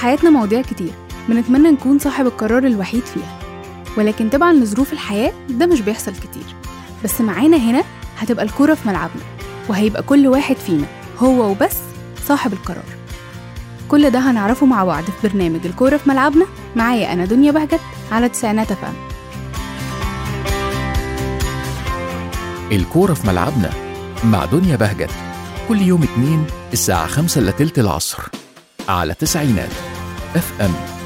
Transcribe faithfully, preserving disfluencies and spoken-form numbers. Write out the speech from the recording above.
حياتنا مواضيع كتير بنتمنى نكون صاحب القرار الوحيد فيها، ولكن طبعا لظروف الحياة ده مش بيحصل كتير. بس معانا هنا هتبقى الكورة في ملعبنا، وهيبقى كل واحد فينا هو وبس صاحب القرار. كل ده هنعرفه مع بعض في برنامج الكورة في ملعبنا، معايا أنا دنيا بهجت على تسعينات اف ام. الكورة في ملعبنا مع دنيا بهجت كل يوم اتنين الساعة خمسة إلا تلت العصر على تسعينات اف ام.